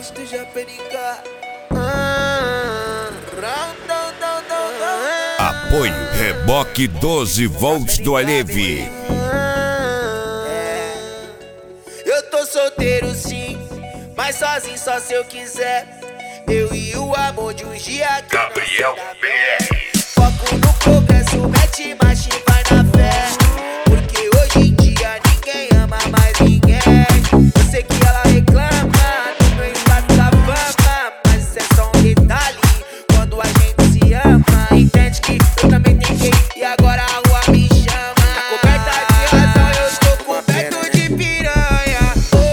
bonde do Japenica. Apoio Reboque 12 volts do Aleve. Eu tô solteiro sim, mas sozinho só se eu quiser. Eu e o amor de um dia. Gabriel BR. Foco no progresso, mete marcha e vai na fé. Porque hoje em dia ninguém ama mais ninguém. Eu sei que ela reclama do meu status da fama, mas isso é só um detalhe. Quando a gente se ama, entende que eu também tentei e agora a rua me chama. Tá coberta de razão, eu tô coberto de piranha.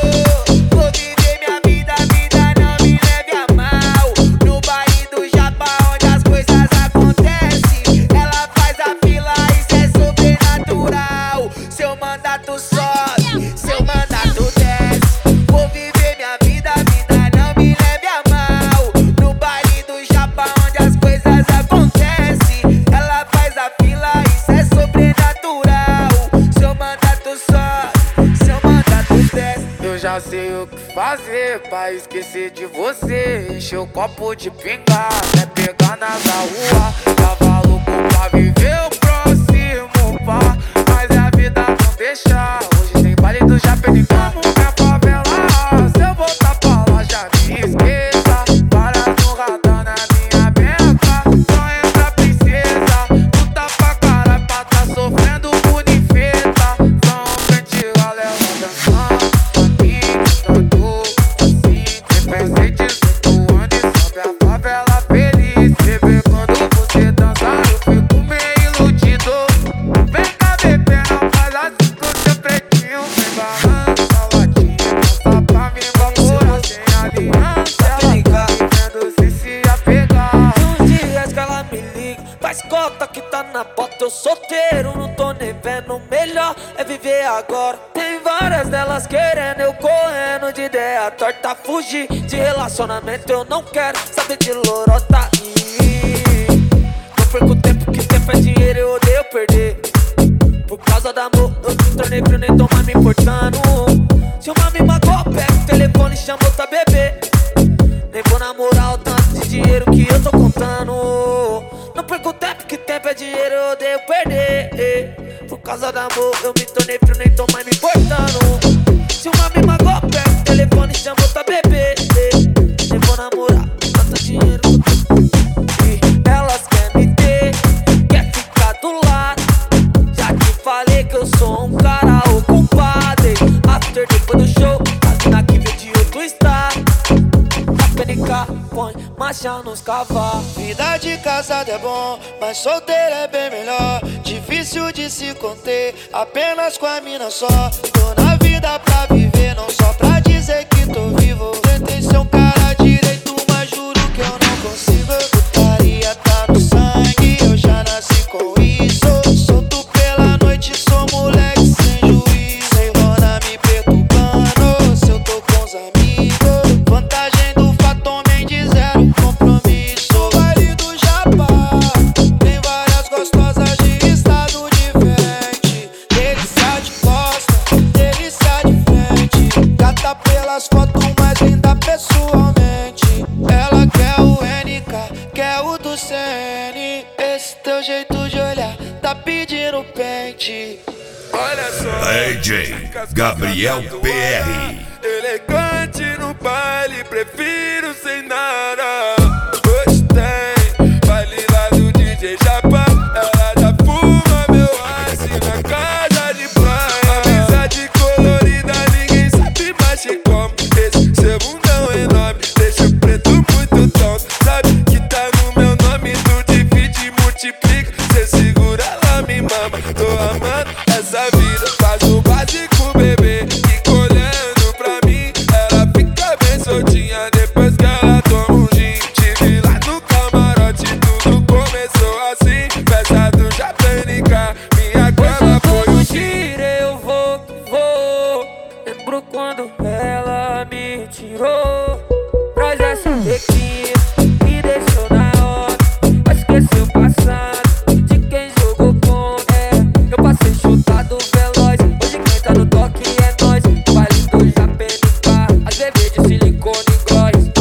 Oh, vou viver minha vida, a vida não me leve a mal. No baile do Japa, onde as coisas acontecem, ela faz a fila, isso é sobrenatural. Seu mandato sobe, seu mandato desce. Vou viver minha vida, a vida não me leve a mal. No baile do Japa, onde as coisas acontecem, ela faz a fila, isso é sobrenatural. Seu mandato sobe, seu mandato desce. Eu já sei o que fazer pra esquecer de você. Encher o copo de pinga, é pegar nas rua. Tava louco pra viver o próximo par, mas a vida não deixa. Hoje tem baile do Japenica. Minha favela, se eu voltar pra lá já me esqueça. Para no radar na minha beca, só entra princesa. Luta pra caralho pra tá sofrendo bonifeta. Só um frente galera dançando, amigo, assim. Tem presente, tu anda e sobe a favela feliz. Você vê quando você dança, eu fico meio iludido. Vem cá, bebê, não faz assim com seu pretinho. Vem barrando essa latinha, passa pra mim, vapora sem aliança. Ela tá vivendo se apegar. Uns dias que ela me liga, faz cota que tá na bota. Eu solteiro, não tô nem vendo. Melhor é viver agora. Tem várias delas querendo, eu correndo de ideia torta. Fugir de relacionamento, eu não quero saber de lorota. Não perco tempo, que tempo é dinheiro, eu odeio perder. Por causa do amor, eu me tornei frio, nem tô mais me importando. Se uma me magoou, pega o telefone e chama outra bebê. Nem vou namorar o tanto de dinheiro que eu tô contando. Não perco tempo, que tempo é dinheiro, eu odeio perder. Por causa do amor, eu me tornei frio, nem tô mais me importando. Se uma me magoou, pega o telefone e chama outra bebê. Nem vou namorar tanto dinheiro que eu tô. E elas querem me ter, quer ficar do lado. Já te falei que eu sou um cara ocupado. After depois do show, a mina que veio de outro estado. Japenica põe marcha nos cavalos. Vida de casado é bom, mas solteiro é bem melhor. Difícil de se conter, apenas com a mina só. Tô na vida pra viver, não só pra dizer que tô vivo. Tentei ser um cara direito, mas juro que eu não consigo. Putaria tá no sangue, eu já nasci com isso. Solto pela noite, sou moleque sem juízo. Sem lona me perturbando, se eu tô com os amigos. Vantagem do Fatom Mendes, zero compromisso. Baile do Japa, tem várias gostosas de estado diferente. Delícia de costa, delícia de frente. Gata pelas fotos, mais linda pessoalmente. Ela quer o NK, quer o do CN. Esse teu jeito de olhar tá pedindo pente. Olha só, DJ Gabriel BR. elegante no baile, prefiro sem nada. Gostei, baile lá do DJ Japa. Ela já fuma meu ice na casa de praia. Amizade colorida, ninguém sabe mais de como. Esse seu bundão enorme deixa o preto muito tonto. Sabe que tá no meu nome, tu divide e multiplica. Cê segura, ela me mama, tô amando essa vida. Faz o básico, bebê, fica olhando pra mim. Ela fica bem soltinha depois que ela toma um gin. Tive lá no camarote, tudo começou assim. Festa do Japenica, minha cama foi o gin. Eu vou que vou. Lembro quando ela me tirou. Traz essa tequila, me deixou na hora. Vai esquecer o passado de quem jogou contra. Eu passei chutado veloz. Hoje quem tá no toque é nós. Baile do Japenica, as bebês de silicone e gloss.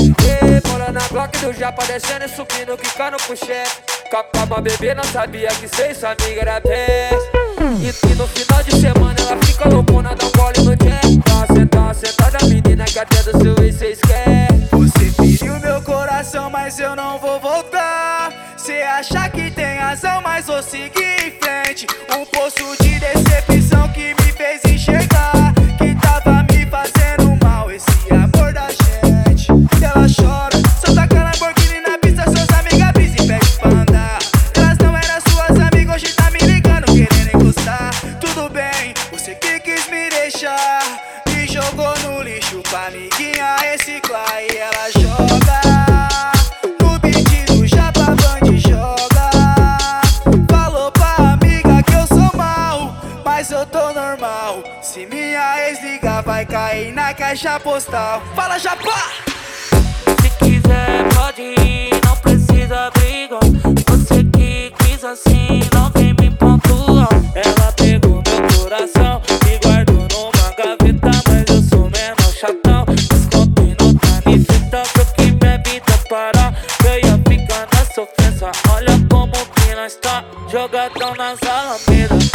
o japa descendo e subindo, quicando pro chefe. Calma, bebê, não sabia que cê sua amiga era best. E no final de semana ela fica loucona, dá um gole no jack. Tá sentada, menina, que até do seu ex cê esquece. Você feriu meu coração, mas eu não vou voltar. Cê acha que tem razão, mas vou seguir em frente. Um poço de decepção que me fez enxergar que tava me fazendo mal esse amor da gente. Ela chora, só taca Lamborghini na pista, suas amigas brisa e pede pra andar. Elas não eram suas amigas, hoje tá me ligando, querendo encostar. Tudo bem, você que quis me deixar, me jogou no lixo pra amiguinha reciclar. E ela joga no beat do Japa Band, joga. Falou pra amiga que eu sou mal, mas eu tô normal. Se minha ex ligar vai cair na caixa postal. Fala, Japa! Se quiser pode ir, não precisa brigar. Você que quis assim, não vem me pontuar. Ela pegou meu coração e guardou numa gaveta, mas eu sou menor chatão. Descontei no canifeta, pro que minha vida parar. Eu ia ficar nessa ofensa, olha como que nós tá jogadão nas alamedas.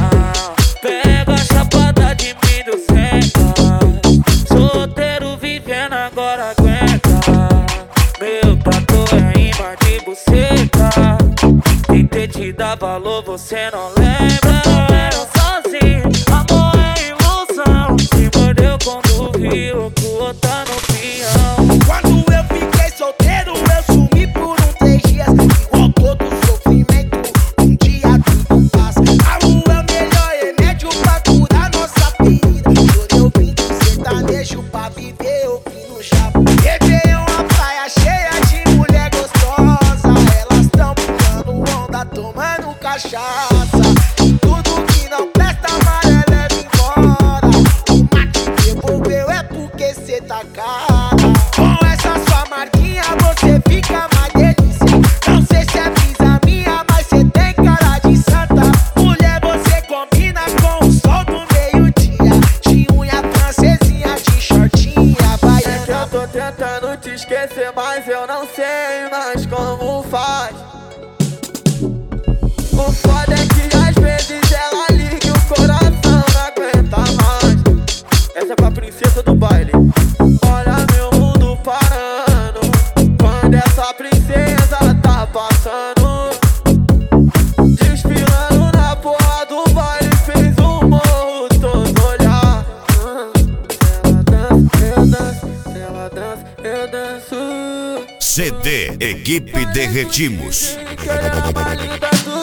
Pega a chapada de mim do senta. Solteiro vivendo agora aguenta. Meu prato é imã de buceta. Tentei te dar valor, você não lembra. Eu sozinho, amor é ilusão. Se mordeu quando viu que o outro tá no peão. Quando eu fiquei solteiro, eu sumi por 3 dias. Igual todo sofrimento, um dia tudo passa. A lua é o melhor remédio pra curar nossa ferida. Quando eu vim do sertanejo pra viver ouvindo Japa. Réveillon, uma praia cheia de mulher gostosa. Elas tão pulando onda, tomando cachaça. Tudo que não presta, amarelo leva embora. O mate devolveu é porque cê tá cara. Com essa sua marquinha você fica mais delícia. Não sei se é brisa minha, mas cê tem cara de santa. Mulher, você combina com o sol do meio-dia. De unha francesinha, de shortinha, baiana. É que eu tô tentando te esquecer, mas eu não sei mais como faz. O foda é que às vezes ela liga e o coração não aguenta mais. Essa é pra princesa do baile. Olha meu mundo parando quando essa princesa tá passando. Desfilando na porra do baile, fez o morro todo olhar. Ela dança, ela dança, eu danço. CD Equipe Derretimos. Que ela é uma linda do